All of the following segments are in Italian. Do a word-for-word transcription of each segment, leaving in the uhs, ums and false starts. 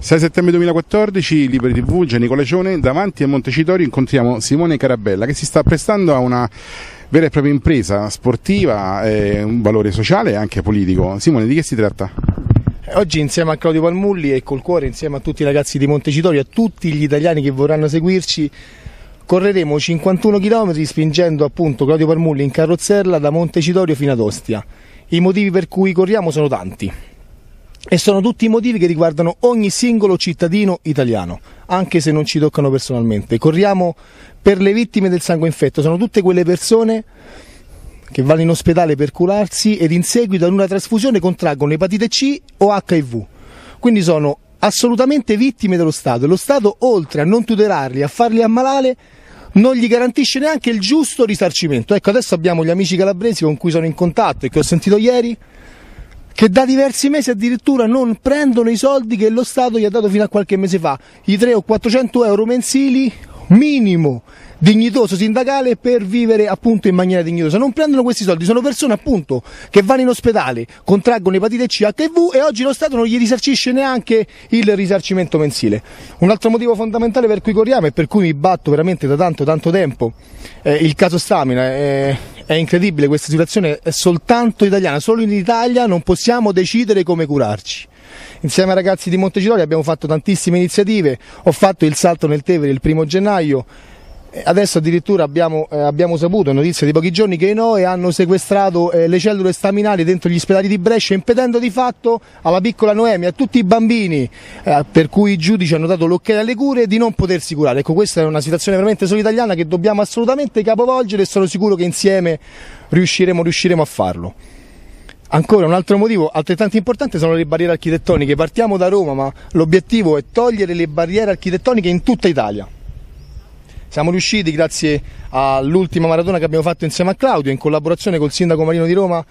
sei settembre duemilaquattordici, Liberi tivù, Gianni Colaccione, davanti a Montecitorio incontriamo Simone Carabella che si sta prestando a una vera e propria impresa sportiva, eh, un valore sociale e anche politico. Simone, di che si tratta? Oggi insieme a Claudio Palmulli e col cuore insieme a tutti i ragazzi di Montecitorio e a tutti gli italiani che vorranno seguirci correremo cinquantuno chilometri spingendo appunto Claudio Palmulli in carrozzella da Montecitorio fino ad Ostia. I motivi per cui corriamo sono tanti. E sono tutti i motivi che riguardano ogni singolo cittadino italiano, anche se non ci toccano personalmente. Corriamo per le vittime del sangue infetto, sono tutte quelle persone che vanno in ospedale per curarsi ed in seguito ad una trasfusione contraggono epatite C o acca i vu. Quindi sono assolutamente vittime dello Stato e lo Stato, oltre a non tutelarli, a farli ammalare, non gli garantisce neanche il giusto risarcimento. Ecco, adesso abbiamo gli amici calabresi con cui sono in contatto e che ho sentito ieri, che da diversi mesi addirittura non prendono i soldi che lo Stato gli ha dato fino a qualche mese fa, i tre o quattrocento euro mensili minimo dignitoso sindacale per vivere appunto in maniera dignitosa. Non prendono questi soldi, sono persone appunto che vanno in ospedale, contraggono epatite C, acca i vu e oggi lo Stato non gli risarcisce neanche il risarcimento mensile. Un altro motivo fondamentale per cui corriamo e per cui mi batto veramente da tanto tanto tempo è il caso Stamina. È, è incredibile, questa situazione è soltanto italiana, solo in Italia non possiamo decidere come curarci. Insieme ai ragazzi di Montecitorio abbiamo fatto tantissime iniziative, ho fatto il salto nel Tevere il primo gennaio, adesso addirittura abbiamo, eh, abbiamo saputo, notizia di pochi giorni, che i N O E hanno sequestrato eh, le cellule staminali dentro gli ospedali di Brescia, impedendo di fatto alla piccola Noemi, a tutti i bambini eh, per cui i giudici hanno dato l'ok alle cure, di non potersi curare. Ecco, questa è una situazione veramente solo italiana che dobbiamo assolutamente capovolgere e sono sicuro che insieme riusciremo, riusciremo a farlo. Ancora un altro motivo altrettanto importante sono le barriere architettoniche. Partiamo da Roma, ma l'obiettivo è togliere le barriere architettoniche in tutta Italia. Siamo riusciti, grazie all'ultima maratona che abbiamo fatto insieme a Claudio, in collaborazione col sindaco Marino di Roma,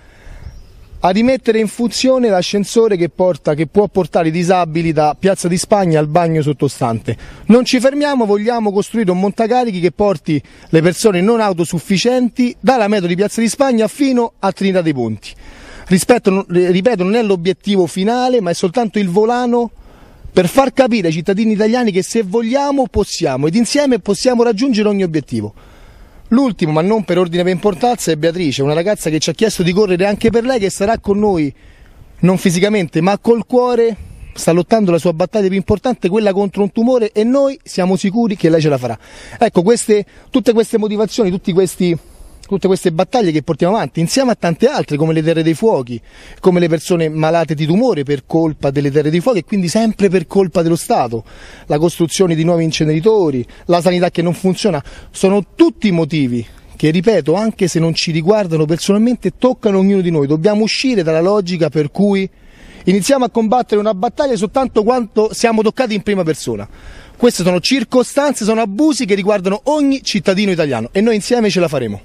a rimettere in funzione l'ascensore che, porta, che può portare i disabili da Piazza di Spagna al bagno sottostante. Non ci fermiamo, vogliamo costruire un montacarichi che porti le persone non autosufficienti dalla metro di Piazza di Spagna fino a Trinità dei Ponti. Rispetto, ripeto, non è l'obiettivo finale, ma è soltanto il volano per far capire ai cittadini italiani che se vogliamo possiamo ed insieme possiamo raggiungere ogni obiettivo. L'ultimo, ma non per ordine di importanza, è Beatrice, una ragazza che ci ha chiesto di correre anche per lei, che sarà con noi non fisicamente ma col cuore, sta lottando la sua battaglia più importante, quella contro un tumore, e noi siamo sicuri che lei ce la farà. Ecco, queste, tutte queste motivazioni, tutti questi tutte queste battaglie che portiamo avanti insieme a tante altre, come le terre dei fuochi, come le persone malate di tumore per colpa delle terre dei fuochi e quindi sempre per colpa dello Stato, la costruzione di nuovi inceneritori, la sanità che non funziona, sono tutti motivi che, ripeto, anche se non ci riguardano personalmente, toccano ognuno di noi. Dobbiamo uscire dalla logica per cui iniziamo a combattere una battaglia soltanto quando siamo toccati in prima persona. Queste sono circostanze, sono abusi che riguardano ogni cittadino italiano e noi insieme ce la faremo.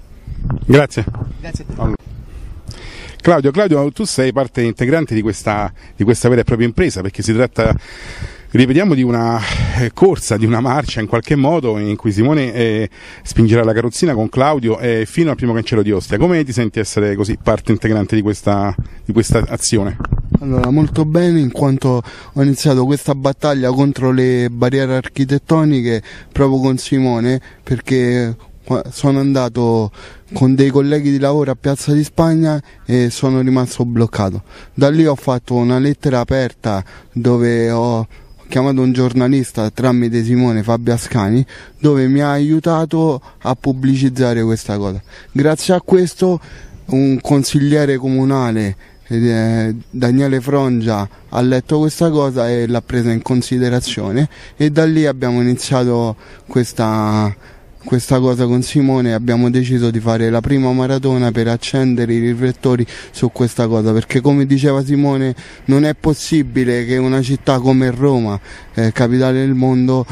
Grazie. Grazie a te. Allora. Claudio, Claudio, tu sei parte integrante di questa, di questa vera e propria impresa, perché si tratta, ripetiamo, di una corsa, di una marcia in qualche modo in cui Simone eh, spingerà la carrozzina con Claudio eh, fino al primo cancello di Ostia. Come ti senti essere così parte integrante di questa, di questa azione? Allora, molto bene, in quanto ho iniziato questa battaglia contro le barriere architettoniche proprio con Simone, perché sono andato con dei colleghi di lavoro a Piazza di Spagna e sono rimasto bloccato. Da lì ho fatto una lettera aperta dove ho chiamato un giornalista tramite Simone, Fabio Ascani, dove mi ha aiutato a pubblicizzare questa cosa. Grazie a questo un consigliere comunale, eh, Daniele Frongia, ha letto questa cosa e l'ha presa in considerazione e da lì abbiamo iniziato questa questa cosa con Simone e abbiamo deciso di fare la prima maratona per accendere i riflettori su questa cosa, perché come diceva Simone non è possibile che una città come Roma, eh, capitale del mondo,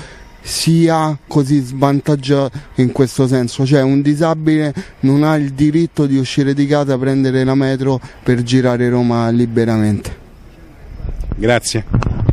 sia così svantaggiata in questo senso, cioè un disabile non ha il diritto di uscire di casa, prendere la metro per girare Roma liberamente. Grazie.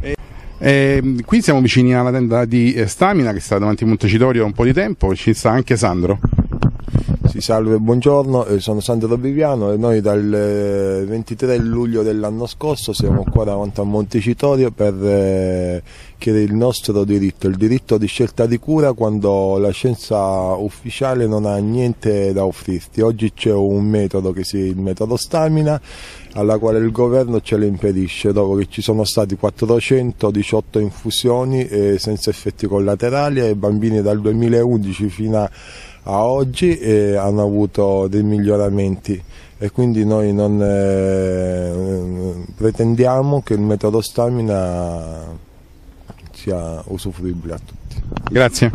Eh, qui siamo vicini alla tenda di Stamina che sta davanti a Montecitorio un po' di tempo, ci sta anche Sandro. Sì, salve, buongiorno, sono Sandro Biviano e noi dal ventitré luglio dell'anno scorso siamo qua davanti a Montecitorio per eh, chiedere il nostro diritto, il diritto di scelta di cura quando la scienza ufficiale non ha niente da offrirti. Oggi c'è un metodo che si il metodo Stamina, alla quale il governo ce lo impedisce, dopo che ci sono stati quattrocentodiciotto infusioni eh, senza effetti collaterali e i bambini dal duemilaundici fino a a oggi eh, hanno avuto dei miglioramenti e quindi noi non eh, pretendiamo che il metodo Stamina sia usufruibile a tutti. Grazie.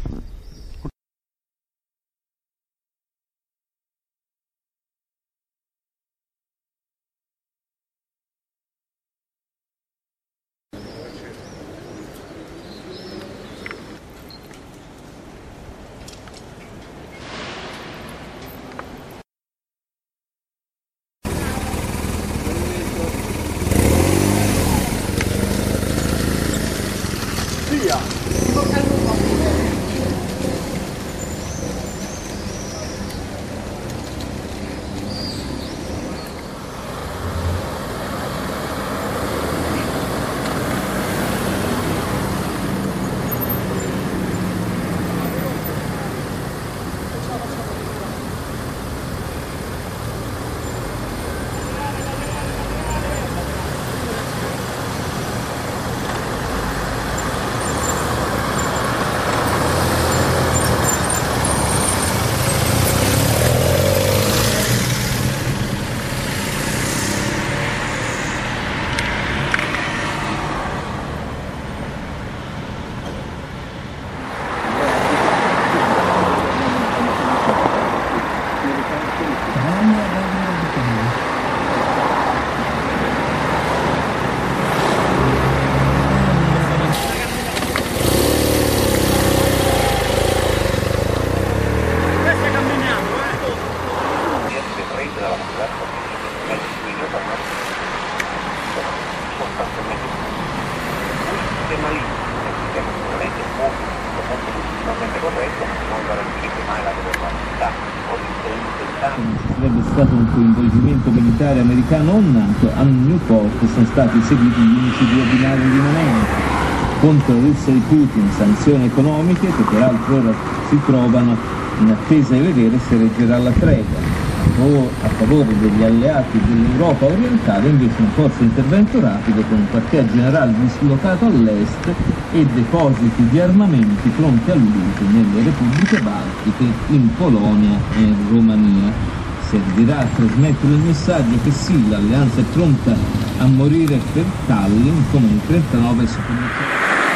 Sarebbe stato un coinvolgimento militare americano o NATO, a Newport sono stati eseguiti gli unici due binari rimanenti. Contro la Russia di Putin sanzioni economiche che peraltro ora si trovano in attesa di vedere se reggerà la tregua. O a favore degli alleati dell'Europa orientale invece un forza di intervento rapido con un quartier generale dislocato all'est e depositi di armamenti pronti all'uso nelle repubbliche baltiche, in Polonia e in Romania. Servirà a trasmettere il messaggio che sì, l'alleanza è pronta a morire per Tallinn come il trentanove sottomesso.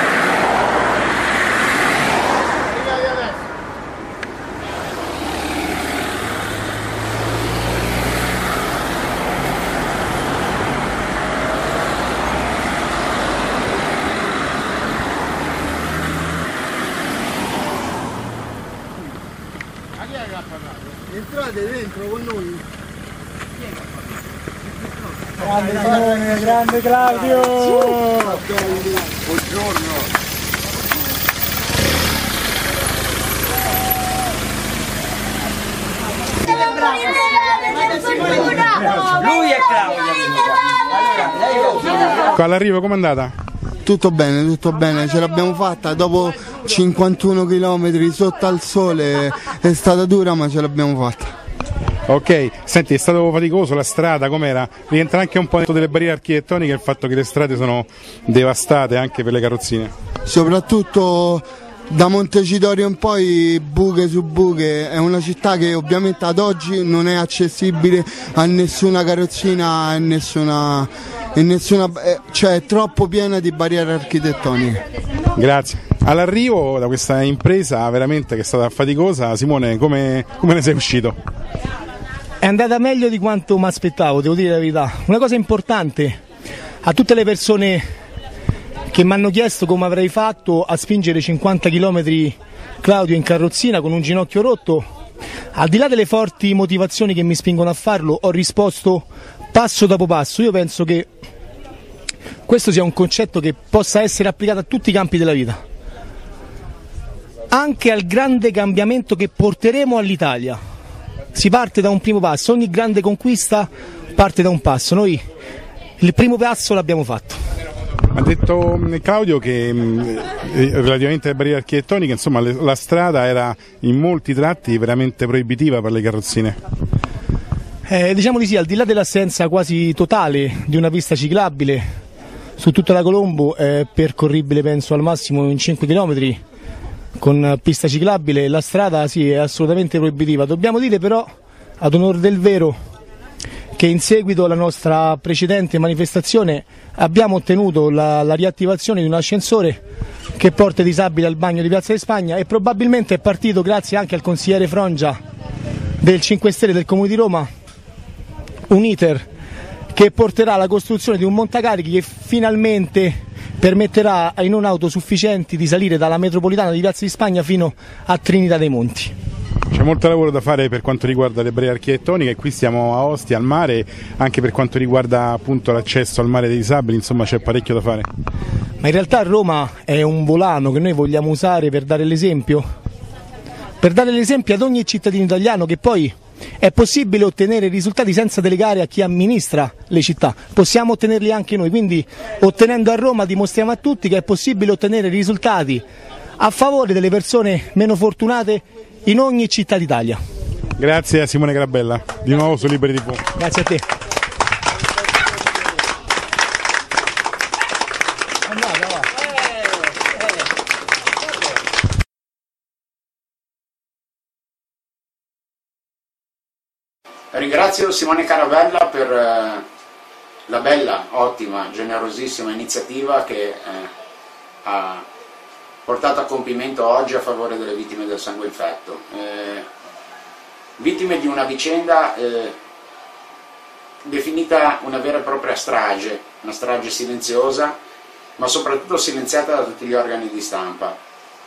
Entrate dentro con noi. Grande Simone, grande Claudio! Buongiorno. Lui è Claudio. All'arrivo com'è andata? Tutto bene, tutto bene, ce l'abbiamo fatta dopo cinquantuno chilometri sotto al sole, è stata dura ma ce l'abbiamo fatta. Ok, senti, è stato faticoso la strada, com'era? Rientra anche un po' dentro delle barriere architettoniche il fatto che le strade sono devastate anche per le carrozzine? Soprattutto da Montecitorio in poi, buche su buche, è una città che ovviamente ad oggi non è accessibile a nessuna carrozzina e nessuna, e nessuna cioè è troppo piena di barriere architettoniche. Grazie. All'arrivo da questa impresa veramente che è stata faticosa, Simone, come, come ne sei uscito? È andata meglio di quanto mi aspettavo, devo dire la verità. Una cosa importante a tutte le persone che mi hanno chiesto come avrei fatto a spingere cinquanta chilometri Claudio in carrozzina con un ginocchio rotto, al di là delle forti motivazioni che mi spingono a farlo, ho risposto passo dopo passo. Io penso che questo sia un concetto che possa essere applicato a tutti i campi della vita, anche al grande cambiamento che porteremo all'Italia. si parte da un primo passo, ogni grande conquista parte da un passo, noi il primo passo l'abbiamo fatto. Ha detto Claudio che mh, relativamente alle barriere architettoniche, insomma, le, la strada era in molti tratti veramente proibitiva per le carrozzine. Eh, diciamo di sì, al di là dell'assenza quasi totale di una pista ciclabile su tutta la Colombo, è percorribile penso al massimo in cinque chilometri con pista ciclabile, la strada sì è assolutamente proibitiva. Dobbiamo dire però, ad onor del vero, che in seguito alla nostra precedente manifestazione abbiamo ottenuto la, la riattivazione di un ascensore che porta i disabili al bagno di Piazza di Spagna, e probabilmente è partito grazie anche al consigliere Frongia del cinque Stelle del Comune di Roma un iter che porterà alla costruzione di un montacarichi che finalmente permetterà ai non autosufficienti di salire dalla metropolitana di Piazza di Spagna fino a Trinità dei Monti. C'è molto lavoro da fare per quanto riguarda le barriere architettoniche, qui siamo a Ostia, al mare, anche per quanto riguarda appunto l'accesso al mare dei disabili, insomma c'è parecchio da fare. Ma in realtà Roma è un volano che noi vogliamo usare per dare l'esempio, per dare l'esempio ad ogni cittadino italiano che poi è possibile ottenere risultati senza delegare a chi amministra le città, possiamo ottenerli anche noi, quindi ottenendo a Roma dimostriamo a tutti che è possibile ottenere risultati a favore delle persone meno fortunate in ogni città d'Italia. Grazie a Simone Grabella, di nuovo su Liberi tivù. Grazie a te. Ringrazio Simone Carabella per eh, la bella, ottima, generosissima iniziativa che eh, ha portato a compimento oggi a favore delle vittime del sangue infetto. Eh, vittime di una vicenda eh, definita una vera e propria strage, una strage silenziosa, ma soprattutto silenziata da tutti gli organi di stampa.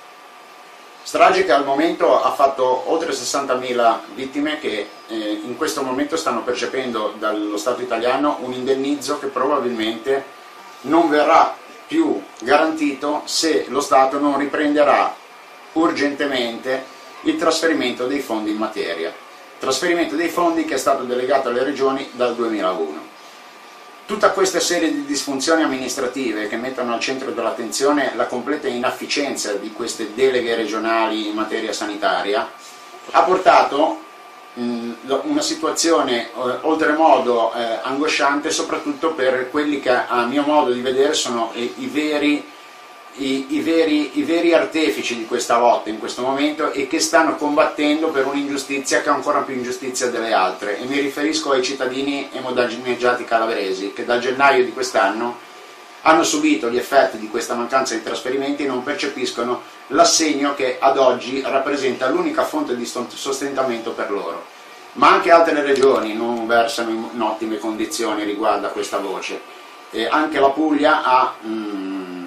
Strage che al momento ha fatto oltre sessantamila vittime che eh, in questo momento stanno percependo dallo Stato italiano un indennizzo che probabilmente non verrà più garantito se lo Stato non riprenderà urgentemente il trasferimento dei fondi in materia. Trasferimento dei fondi che è stato delegato alle regioni dal duemilauno. Tutta questa serie di disfunzioni amministrative che mettono al centro dell'attenzione la completa inefficienza di queste deleghe regionali in materia sanitaria ha portato mh, una situazione eh, oltremodo eh, angosciante, soprattutto per quelli che a mio modo di vedere sono i, i, veri, i, i, veri, i veri artefici di questa lotta in questo momento e che stanno combattendo per un'ingiustizia che è ancora più ingiustizia delle altre, e mi riferisco ai cittadini emodaneggiati calabresi che dal gennaio di quest'anno hanno subito gli effetti di questa mancanza di trasferimenti e non percepiscono l'assegno che ad oggi rappresenta l'unica fonte di sostentamento per loro. Ma anche altre regioni non versano in ottime condizioni riguardo a questa voce. E anche la Puglia ha mh,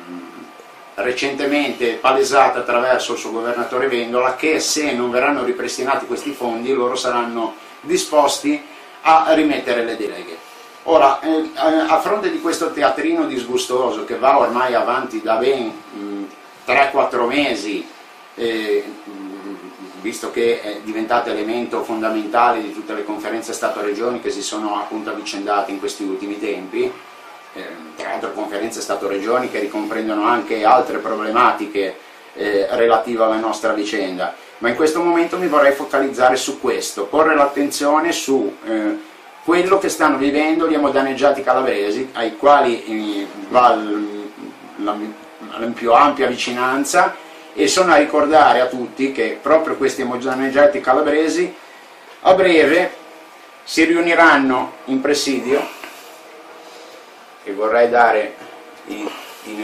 recentemente palesato attraverso il suo governatore Vendola che se non verranno ripristinati questi fondi loro saranno disposti a rimettere le deleghe. Ora, eh, a fronte di questo teatrino disgustoso che va ormai avanti da ben tre quattro mesi, eh, visto che è diventato elemento fondamentale di tutte le conferenze Stato-Regioni che si sono appunto avvicendate in questi ultimi tempi, eh, tra l'altro conferenze Stato-Regioni che ricomprendono anche altre problematiche eh, relative alla nostra vicenda, ma in questo momento mi vorrei focalizzare su questo, porre l'attenzione su eh, quello che stanno vivendo gli emodaneggiati calabresi, ai quali eh, va la, la più ampia vicinanza, e sono a ricordare a tutti che proprio questi emodaneggiati calabresi a breve si riuniranno in presidio, e vorrei dare in, in,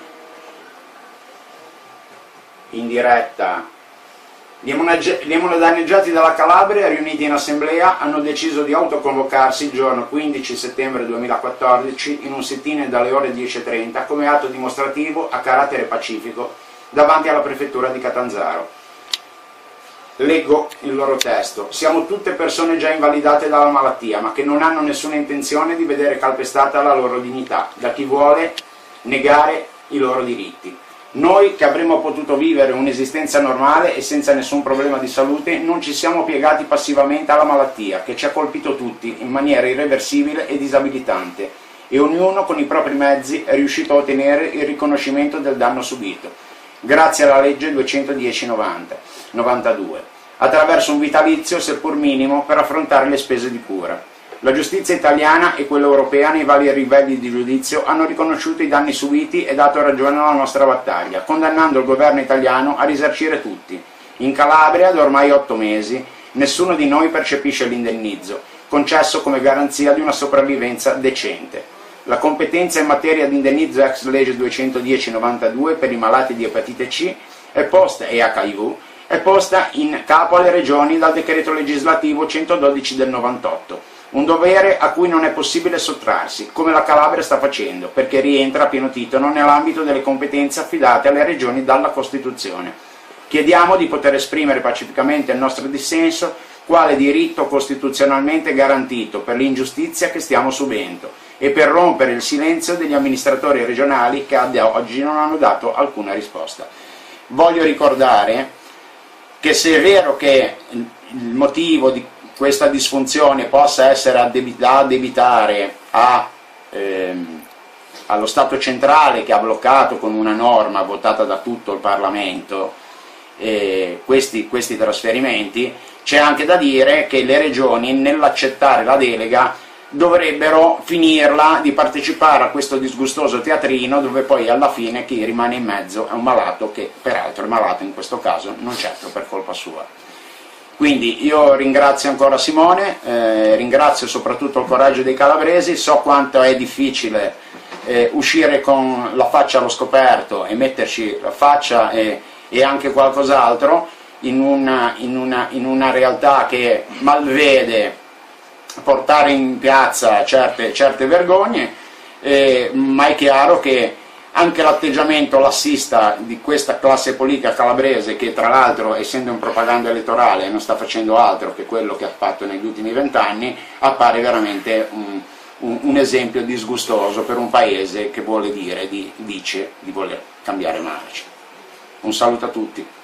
in diretta. Gli emodaneggiati della Calabria, riuniti in assemblea, hanno deciso di autoconvocarsi il giorno quindici settembre duemilaquattordici in un sit-in dalle ore dieci e trenta come atto dimostrativo a carattere pacifico davanti alla prefettura di Catanzaro. Leggo il loro testo. Siamo tutte persone già invalidate dalla malattia, ma che non hanno nessuna intenzione di vedere calpestata la loro dignità da chi vuole negare i loro diritti. Noi che avremmo potuto vivere un'esistenza normale e senza nessun problema di salute non ci siamo piegati passivamente alla malattia che ci ha colpito tutti in maniera irreversibile e disabilitante, e ognuno con i propri mezzi è riuscito a ottenere il riconoscimento del danno subito, grazie alla legge duecentodieci novantadue, attraverso un vitalizio seppur minimo per affrontare le spese di cura. La giustizia italiana e quella europea nei vari livelli di giudizio hanno riconosciuto i danni subiti e dato ragione alla nostra battaglia, condannando il governo italiano a risarcire tutti. In Calabria, da ormai otto mesi, nessuno di noi percepisce l'indennizzo, concesso come garanzia di una sopravvivenza decente. La competenza in materia di indennizzo ex legge duecentodieci novantadue per i malati di epatite C è posta, e H I V è posta in capo alle regioni dal decreto legislativo centododici del novantotto. Un dovere a cui non è possibile sottrarsi, come la Calabria sta facendo, perché rientra a pieno titolo nell'ambito delle competenze affidate alle regioni dalla Costituzione. Chiediamo di poter esprimere pacificamente il nostro dissenso, quale diritto costituzionalmente garantito per l'ingiustizia che stiamo subendo e per rompere il silenzio degli amministratori regionali che ad oggi non hanno dato alcuna risposta. Voglio ricordare che se è vero che il motivo di questa disfunzione possa essere da addebitare a, ehm, allo Stato centrale che ha bloccato con una norma votata da tutto il Parlamento eh, questi, questi trasferimenti, c'è anche da dire che le regioni nell'accettare la delega dovrebbero finirla di partecipare a questo disgustoso teatrino dove poi alla fine chi rimane in mezzo è un malato che peraltro è malato in questo caso non certo per colpa sua. Quindi io ringrazio ancora Simone, eh, ringrazio soprattutto il coraggio dei calabresi, so quanto è difficile eh, uscire con la faccia allo scoperto e metterci la faccia e, e anche qualcos'altro in una, in, una, in una realtà che malvede portare in piazza certe, certe vergogne, eh, ma è chiaro che anche l'atteggiamento lassista di questa classe politica calabrese, che tra l'altro essendo in propaganda elettorale non sta facendo altro che quello che ha fatto negli ultimi vent'anni, appare veramente un, un, un esempio disgustoso per un paese che vuole dire, di, dice di voler cambiare marcia. Un saluto a tutti.